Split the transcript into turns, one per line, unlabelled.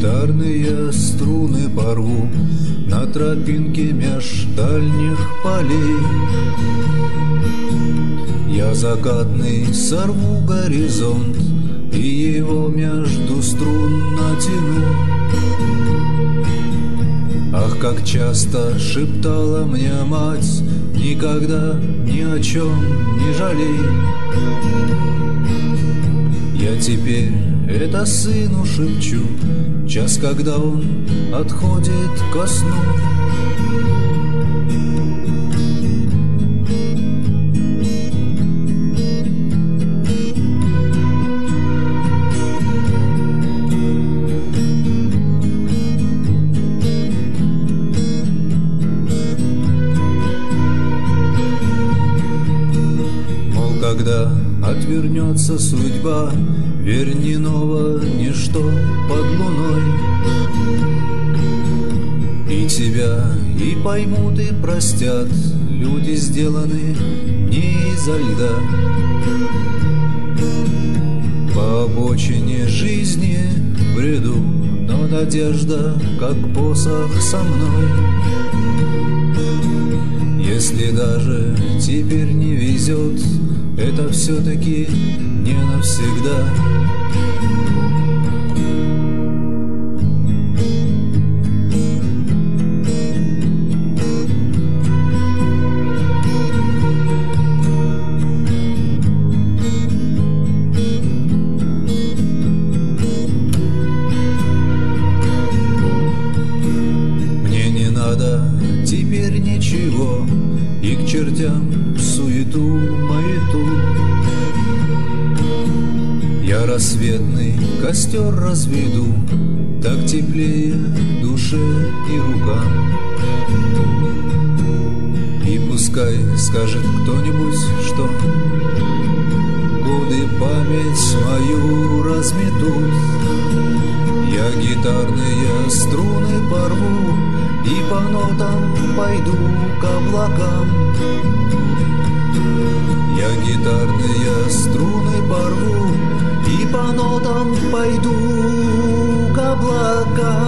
гитарные струны порву на тропинке меж дальних полей. Я закатный сорву горизонт и его между струн натяну. Ах, как часто шептала мне мать: никогда ни о чем не жалей. Я теперь это сыну шепчу, час, когда он отходит ко сну. Когда отвернется судьба, верь, не ново ничто под луной. И тебя и поймут, и простят, люди сделаны не изо льда. По обочине жизни бреду, но надежда, как посох, со мной. Если даже теперь не везет, это все-таки не навсегда. Мне не надо теперь ничего, и к чертям суету, маяту. Я рассветный костер разведу, так теплее душе и рукам. И пускай скажет кто-нибудь, что годы память мою разметут. Я гитарные струны порву и по нотам пойду к облакам. Я гитарные струны порву и по нотам пойду к облакам.